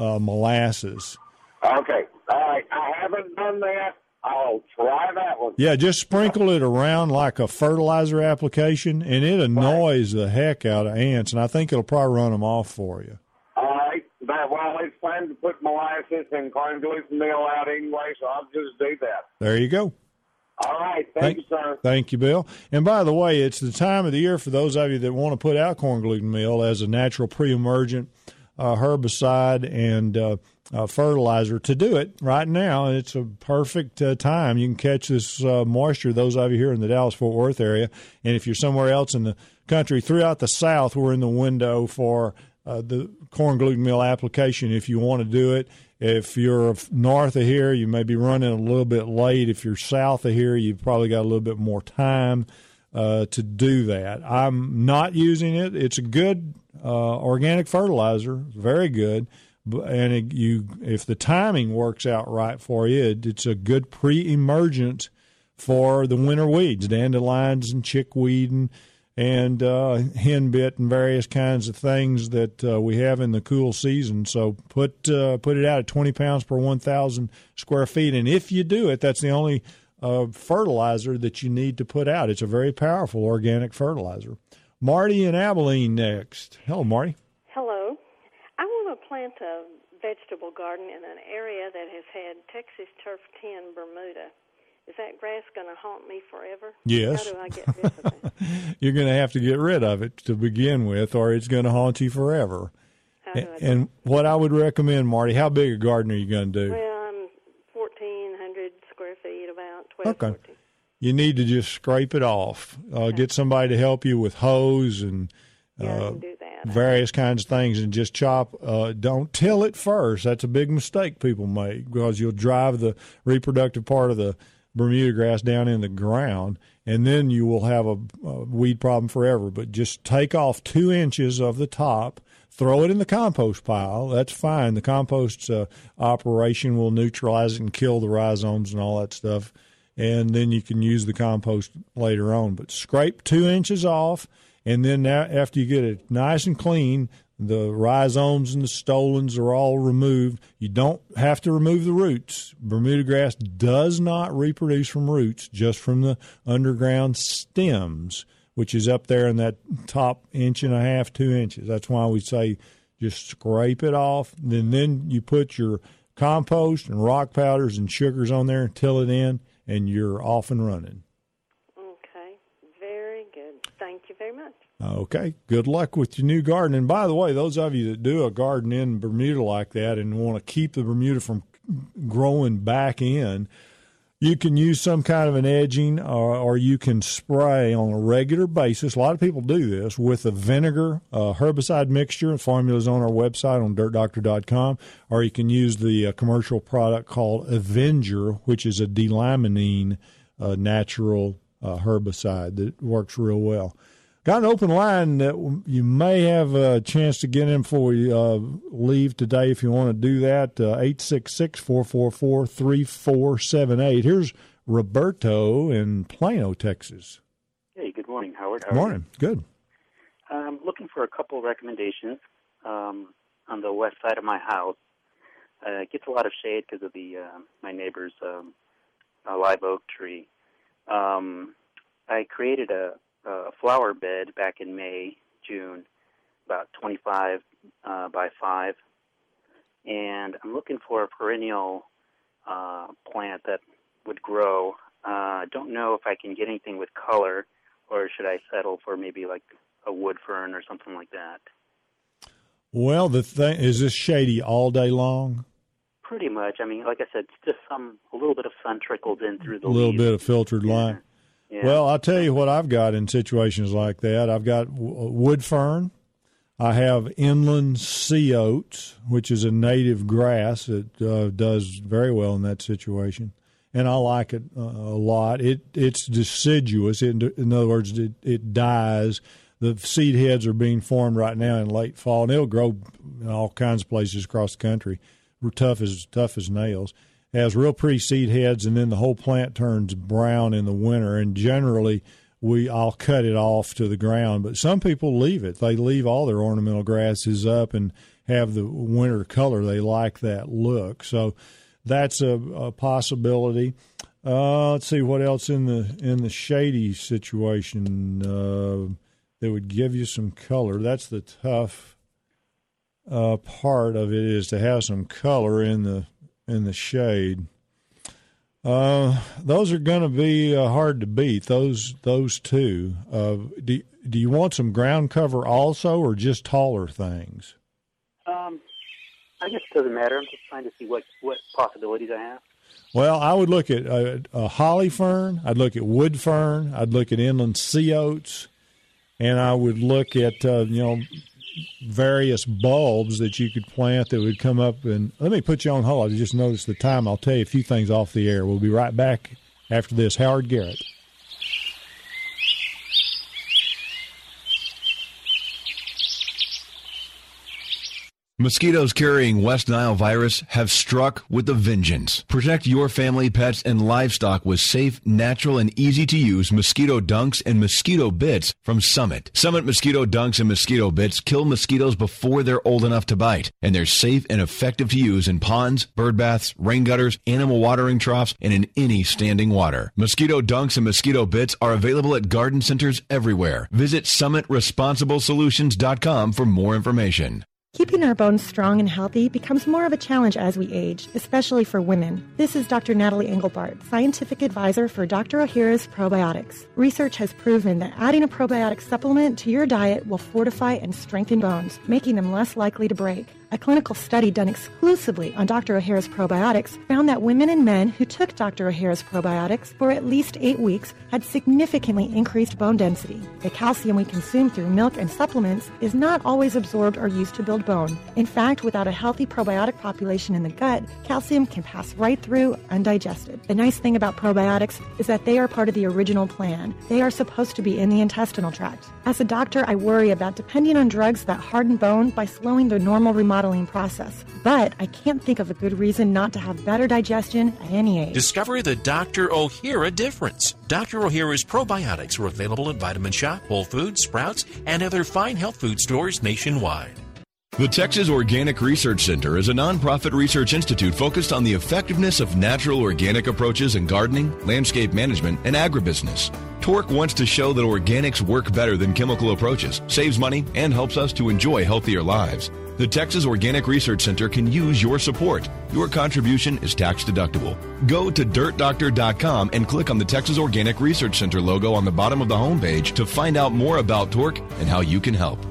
Speaker 2: molasses.
Speaker 14: Okay. All right. I haven't done that. I'll try that one.
Speaker 2: Yeah, just sprinkle it around like a fertilizer application, and it annoys the heck out of ants, and I think it'll probably run them off for you.
Speaker 14: All right. Well, it's time to put molasses and corn gluten meal out anyway, so I'll just do that.
Speaker 2: There you go.
Speaker 14: All right. Thank you, sir.
Speaker 2: Thank you, Bill. And by the way, it's the time of the year for those of you that want to put out corn gluten meal as a natural pre-emergent herbicide and fertilizer to do it right now. It's a perfect time. You can catch this moisture, those of you here in the Dallas-Fort Worth area. And if you're somewhere else in the country, throughout the South, we're in the window for the corn gluten meal application if you want to do it. If you're north of here, you may be running a little bit late. If you're south of here, you've probably got a little bit more time to do that. I'm not using it. It's a good organic fertilizer, very good. And if the timing works out right for you, it's a good pre-emergent for the winter weeds, dandelions and chickweed and henbit and various kinds of things that we have in the cool season. So put it out at 20 pounds per 1,000 square feet. And if you do it, that's the only fertilizer that you need to put out. It's a very powerful organic fertilizer. Marty in Abilene next. Hello, Marty.
Speaker 15: Hello. I want to plant a vegetable garden in an area that has had Texas Turf 10 Bermuda. Is that grass going to haunt me forever?
Speaker 2: Yes.
Speaker 15: How do I get rid of it?
Speaker 2: You're going to have to get rid of it to begin with, or it's going to haunt you forever. And what I would recommend, Marty, how big a garden are you going to do?
Speaker 15: Well, I'm 1,400 square feet, about 12,
Speaker 2: okay.
Speaker 15: 14.
Speaker 2: You need to just scrape it off. Get somebody to help you with hose and
Speaker 15: I can do that.
Speaker 2: various kinds of things, and just chop. Don't till it first. That's a big mistake people make, because you'll drive the reproductive part of the Bermuda grass down in the ground, and then you will have a weed problem forever. But just take off 2 inches of the top, throw it in the compost pile. That's fine. The compost operation will neutralize it and kill the rhizomes and all that stuff, and then you can use the compost later on. But scrape 2 inches off, and then now, after you get it nice and clean, the rhizomes and the stolons are all removed. You don't have to remove the roots. Bermuda grass does not reproduce from roots, just from the underground stems, which is up there in that top 1.5 to 2 inches. That's why we say just scrape it off. Then you put your compost and rock powders and sugars on there, till it in, and you're off and running.
Speaker 15: Okay. Very good. Thank you very much.
Speaker 2: Okay. Good luck with your new garden. And by the way, those of you that do a garden in Bermuda like that and want to keep the Bermuda from growing back in, you can use some kind of an edging, or you can spray on a regular basis. A lot of people do this with a vinegar herbicide mixture. The formula is on our website on dirtdoctor.com. Or you can use the commercial product called Avenger, which is a D-limonene natural herbicide that works real well. Got an open line that you may have a chance to get in before we leave today if you want to do that. 866-444-3478. Here's Roberto in Plano, Texas.
Speaker 16: Hey, good morning, Howard.
Speaker 2: Good morning. Good.
Speaker 16: I'm looking for a couple of recommendations on the west side of my house. It gets a lot of shade because of the my neighbor's live oak tree. I created a flower bed back in June, about 25 by 5, and I'm looking for a perennial plant that would grow. I don't know if I can get anything with color, or should I settle for maybe like a wood fern or something like that?
Speaker 2: Well, the thing is, this shady all day long?
Speaker 16: Pretty much. I mean, like I said, just a little bit of sun trickles in through the
Speaker 2: leaves. A little
Speaker 16: leaves.
Speaker 2: Bit of filtered light.
Speaker 16: Yeah.
Speaker 2: Well, I'll tell you what I've got in situations like that. I've got wood fern. I have inland sea oats, which is a native grass that does very well in that situation, and I like it a lot. It's deciduous. In other words, it dies. The seed heads are being formed right now in late fall, and it'll grow in all kinds of places across the country. We're tough as nails. has real pretty seed heads, and then the whole plant turns brown in the winter. And generally, I'll cut it off to the ground. But some people leave it. They leave all their ornamental grasses up and have the winter color. They like that look. So that's a possibility. Let's see what else in the shady situation that would give you some color. That's the tough part of it, is to have some color in the shade. Those are going to be hard to beat. Those two. Do you want some ground cover also, or just taller things?
Speaker 16: I guess it doesn't matter. I'm just trying to see what possibilities I have.
Speaker 2: Well, I would look at a holly fern. I'd look at wood fern. I'd look at inland sea oats, and I would look at various bulbs that you could plant that would come up. And let me put you on hold. I just noticed the time. I'll tell you a few things off the air. We'll be right back after this. Howard Garrett.
Speaker 4: Mosquitoes carrying West Nile virus have struck with a vengeance. Protect your family, pets, and livestock with safe, natural, and easy-to-use mosquito dunks and mosquito bits from Summit. Summit mosquito dunks and mosquito bits kill mosquitoes before they're old enough to bite, and they're safe and effective to use in ponds, bird baths, rain gutters, animal watering troughs, and in any standing water. Mosquito dunks and mosquito bits are available at garden centers everywhere. Visit SummitResponsibleSolutions.com for more information.
Speaker 17: Keeping our bones strong and healthy becomes more of a challenge as we age, especially for women. This is Dr. Natalie Engelbart, scientific advisor for Dr. Ohhira's Probiotics. Research has proven that adding a probiotic supplement to your diet will fortify and strengthen bones, making them less likely to break. A clinical study done exclusively on Dr. Ohhira's Probiotics found that women and men who took Dr. Ohhira's Probiotics for at least 8 weeks had significantly increased bone density. The calcium we consume through milk and supplements is not always absorbed or used to build bone. In fact, without a healthy probiotic population in the gut, calcium can pass right through undigested. The nice thing about probiotics is that they are part of the original plan. They are supposed to be in the intestinal tract. As a doctor, I worry about depending on drugs that harden bone by slowing the normal remodeling process. But I can't think of a good reason not to have better digestion at any age.
Speaker 18: Discover the Dr. Ohhira difference. Dr. Ohhira's probiotics are available at Vitamin Shop, Whole Foods, Sprouts, and other fine health food stores nationwide.
Speaker 4: The Texas Organic Research Center is a nonprofit research institute focused on the effectiveness of natural organic approaches in gardening, landscape management, and agribusiness. Torque wants to show that organics work better than chemical approaches, saves money, and helps us to enjoy healthier lives. The Texas Organic Research Center can use your support. Your contribution is tax deductible. Go to DirtDoctor.com and click on the Texas Organic Research Center logo on the bottom of the homepage to find out more about Torque and how you can help.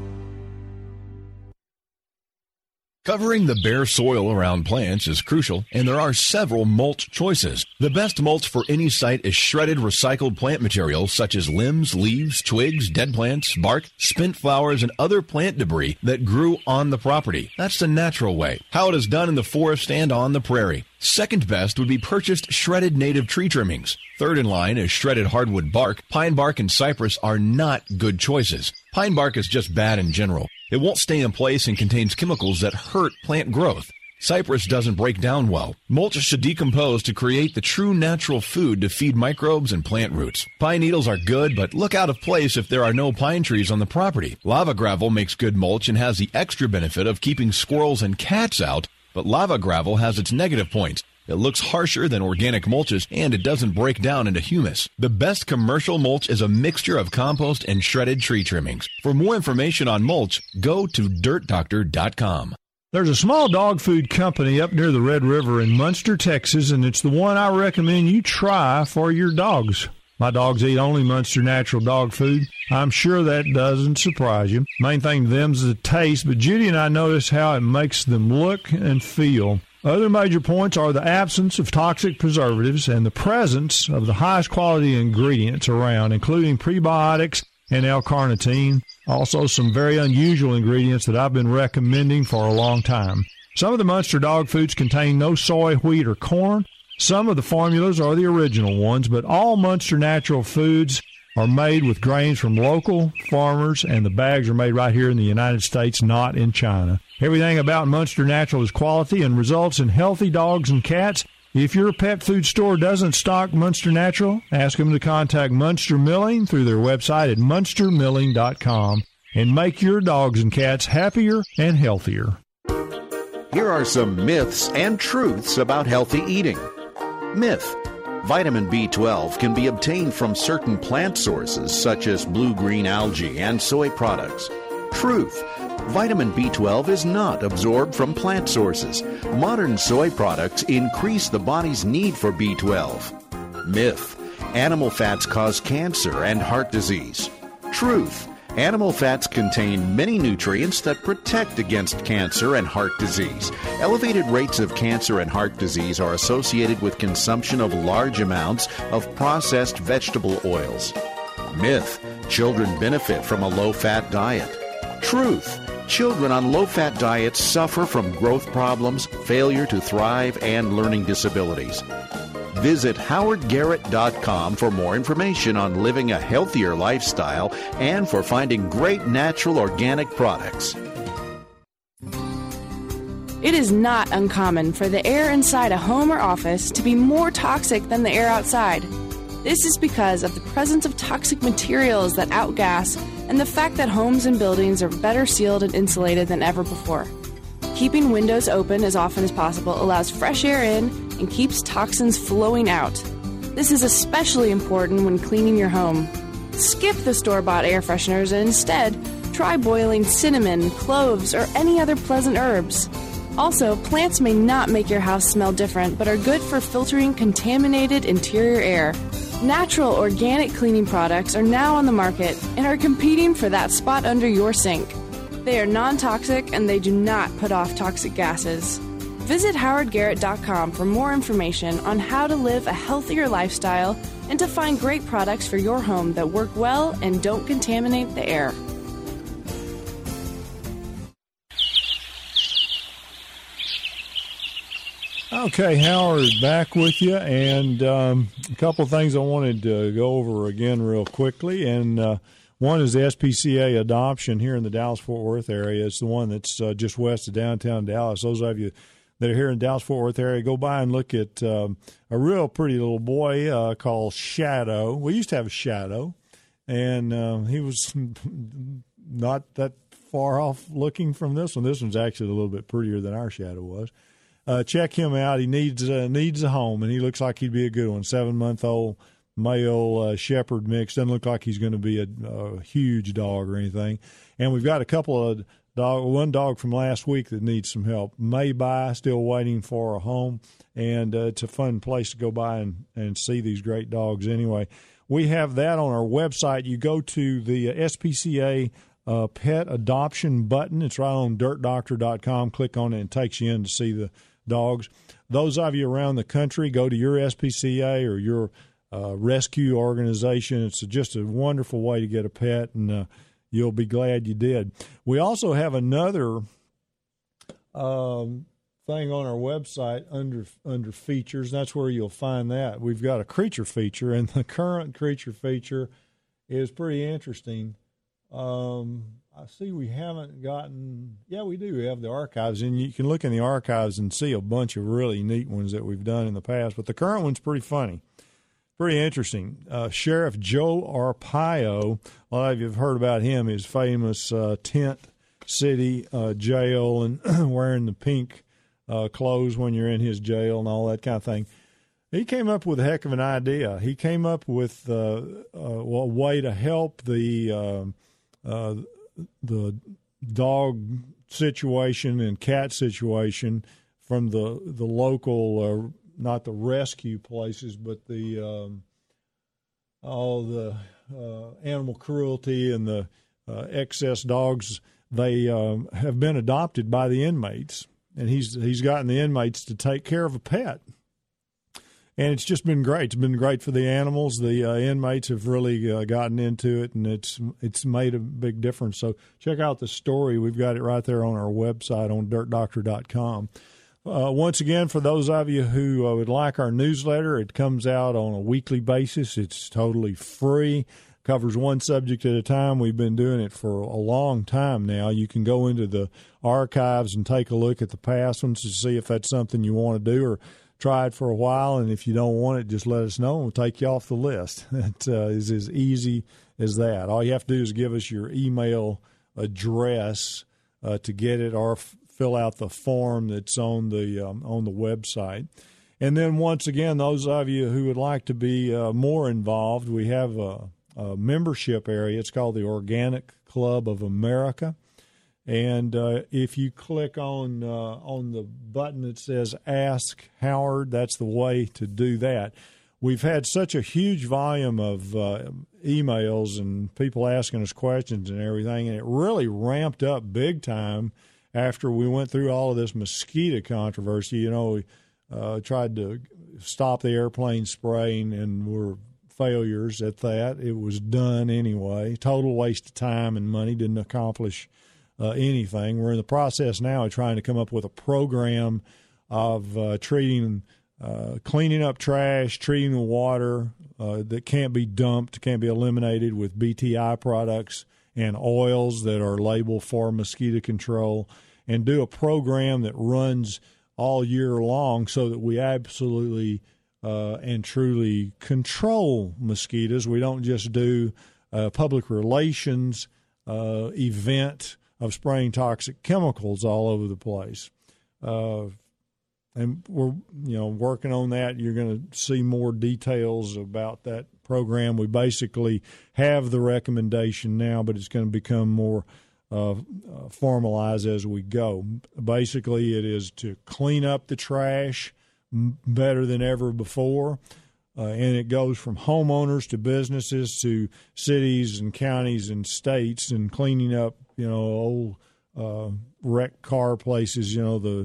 Speaker 4: Covering the bare soil around plants is crucial, and there are several mulch choices. The best mulch for any site is shredded recycled plant material such as limbs, leaves, twigs, dead plants, bark, spent flowers, and other plant debris that grew on the property. That's the natural way, how it is done in the forest and on the prairie. Second best would be purchased shredded native tree trimmings. Third in line is shredded hardwood bark. Pine bark and cypress are not good choices. Pine bark is just bad in general. It won't stay in place and contains chemicals that hurt plant growth. Cypress doesn't break down well. Mulch should decompose to create the true natural food to feed microbes and plant roots. Pine needles are good, but look out of place if there are no pine trees on the property. Lava gravel makes good mulch and has the extra benefit of keeping squirrels and cats out, but lava gravel has its negative points. It looks harsher than organic mulches, and it doesn't break down into humus. The best commercial mulch is a mixture of compost and shredded tree trimmings. For more information on mulch, go to DirtDoctor.com.
Speaker 2: There's a small dog food company up near the Red River in Munster, Texas, and it's the one I recommend you try for your dogs. My dogs eat only Munster natural dog food. I'm sure that doesn't surprise you. Main thing to them is the taste, but Judy and I notice how it makes them look and feel. Other major points are the absence of toxic preservatives and the presence of the highest quality ingredients around, including prebiotics and L-carnitine. Also, some very unusual ingredients that I've been recommending for a long time. Some of the Munster dog foods contain no soy, wheat, or corn. Some of the formulas are the original ones, but all Munster natural foods are made with grains from local farmers, and the bags are made right here in the United States, not in China. Everything about Munster Natural is quality and results in healthy dogs and cats. If your pet food store doesn't stock Munster Natural, ask them to contact Munster Milling through their website at munstermilling.com and make your dogs and cats happier and healthier.
Speaker 5: Here are some myths and truths about healthy eating. Myth: vitamin B12 can be obtained from certain plant sources such as blue-green algae and soy products. Truth: vitamin B12 is not absorbed from plant sources. Modern soy products increase the body's need for B12. Myth: animal fats cause cancer and heart disease. Truth: animal fats contain many nutrients that protect against cancer and heart disease. Elevated rates of cancer and heart disease are associated with consumption of large amounts of processed vegetable oils. Myth: children benefit from a low-fat diet. Truth: children on low-fat diets suffer from growth problems, failure to thrive, and learning disabilities. Visit howardgarrett.com for more information on living a healthier lifestyle and for finding great natural organic products.
Speaker 19: It is not uncommon for the air inside a home or office to be more toxic than the air outside. This is because of the presence of toxic materials that outgas and the fact that homes and buildings are better sealed and insulated than ever before. Keeping windows open as often as possible allows fresh air in and keeps toxins flowing out. This is especially important when cleaning your home. Skip the store-bought air fresheners and instead try boiling cinnamon, cloves, or any other pleasant herbs. Also, plants may not make your house smell different, but are good for filtering contaminated interior air. Natural organic cleaning products are now on the market and are competing for that spot under your sink. They are non-toxic and they do not put off toxic gases. Visit howardgarrett.com for more information on how to live a healthier lifestyle and to find great products for your home that work well and don't contaminate the air.
Speaker 2: Okay, Howard, back with you, and a couple of things I wanted to go over again real quickly, and one is the SPCA adoption here in the Dallas-Fort Worth area. It's the one that's just west of downtown Dallas. Those of you that are here in the Dallas-Fort Worth area, go by and look at a real pretty little boy called Shadow. We used to have a Shadow, and he was not that far off looking from this one. This one's actually a little bit prettier than our Shadow was. Check him out. He needs a home, and he looks like he'd be a good one. 7-month-old male shepherd mix. Doesn't look like he's going to be a huge dog or anything. And we've got a couple of one dog from last week that needs some help. May buy, still waiting for a home, and it's a fun place to go by and see these great dogs. Anyway, we have that on our website. You go to the SPCA pet adoption button. It's right on dirtdoctor.com. Click on it and it takes you in to see the dogs. Those of you around the country, go to your SPCA or your rescue organization. It's just a wonderful way to get a pet, and you'll be glad you did. We also have another thing on our website under features. That's where you'll find that. We've got a creature feature, and the current creature feature is pretty interesting. I see we haven't gotten – yeah, we do. We have the archives, and you can look in the archives and see a bunch of really neat ones that we've done in the past. But the current one's pretty funny, pretty interesting. Sheriff Joe Arpaio, a lot of you have heard about him, his famous Tent City jail and wearing the pink clothes when you're in his jail and all that kind of thing. He came up with a heck of an idea. He came up with a way to help the dog situation and cat situation from the local, not the rescue places, but the animal cruelty and the excess dogs. They have been adopted by the inmates, and he's gotten the inmates to take care of a pet. And it's just been great. It's been great for the animals. The inmates have really gotten into it, and it's made a big difference. So check out the story. We've got it right there on our website on dirtdoctor.com. Once again, for those of you who would like our newsletter, it comes out on a weekly basis. It's totally free. Covers one subject at a time. We've been doing it for a long time now. You can go into the archives and take a look at the past ones to see if that's something you want to do, or try it for a while, and if you don't want it, just let us know, and we'll take you off the list. It is as easy as that. All you have to do is give us your email address to get it, or fill out the form that's on the website. And then once again, those of you who would like to be more involved, we have a membership area. It's called the Organic Club of America. And if you click on the button that says Ask Howard, that's the way to do that. We've had such a huge volume of emails and people asking us questions and everything, and it really ramped up big time after we went through all of this mosquito controversy. You know, we tried to stop the airplane spraying, and we're failures at that. It was done anyway. Total waste of time and money, didn't accomplish anything. We're in the process now of trying to come up with a program of cleaning up trash, treating the water that can't be dumped, can't be eliminated with BTI products and oils that are labeled for mosquito control, and do a program that runs all year long so that we absolutely and truly control mosquitoes. We don't just do a public relations event of spraying toxic chemicals all over the place. And we're working on that. You're going to see more details about that program. We basically have the recommendation now, but it's going to become more formalized as we go. Basically, it is to clean up the trash better than ever before, and it goes from homeowners to businesses to cities and counties and states, and cleaning up old wrecked car places, the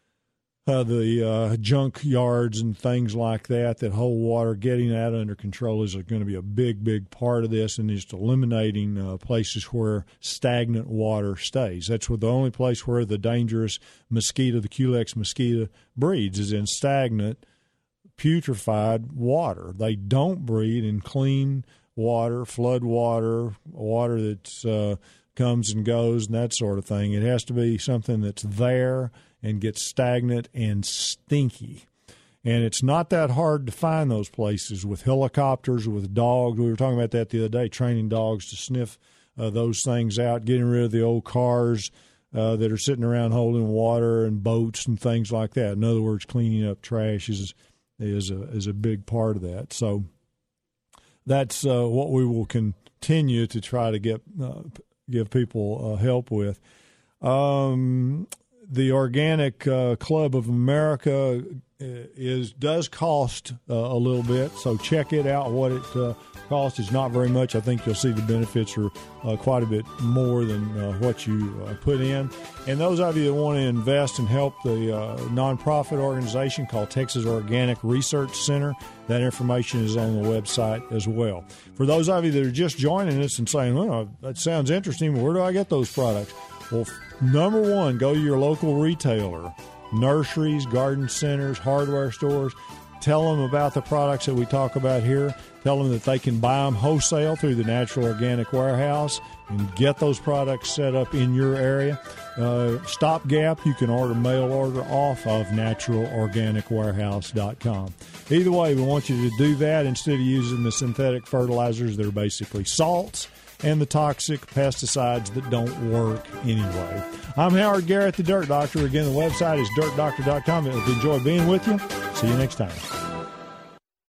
Speaker 2: junk yards and things like that hold water. Getting that under control is going to be a big part of this, and just eliminating places where stagnant water stays. That's the only place where the dangerous mosquito, the Culex mosquito, breeds, is in stagnant, putrefied water. They don't breed in clean water, flood water, water that's comes and goes and that sort of thing. It has to be something that's there and gets stagnant and stinky. And it's not that hard to find those places with helicopters, with dogs. We were talking about that the other day, training dogs to sniff those things out, getting rid of the old cars that are sitting around holding water, and boats and things like that. In other words, cleaning up trash is a big part of that. So that's what we will continue to try to give people help with. The Organic Club of America does cost a little bit, so check it out. What it costs is not very much. I think you'll see the benefits are quite a bit more than what you put in. And those of you that want to invest and help the nonprofit organization called Texas Organic Research Center, that information is on the website as well. For those of you that are just joining us and saying, well, that sounds interesting, but where do I get those products? Well, number one, go to your local retailer, nurseries, garden centers, hardware stores. Tell them about the products that we talk about here. Tell them that they can buy them wholesale through the Natural Organic Warehouse and get those products set up in your area. Stopgap, you can mail order off of naturalorganicwarehouse.com. Either way, we want you to do that instead of using the synthetic fertilizers that are basically salts and the toxic pesticides that don't work anyway. I'm Howard Garrett, the Dirt Doctor. Again, the website is dirtdoctor.com. If you enjoy being with you, see you next time.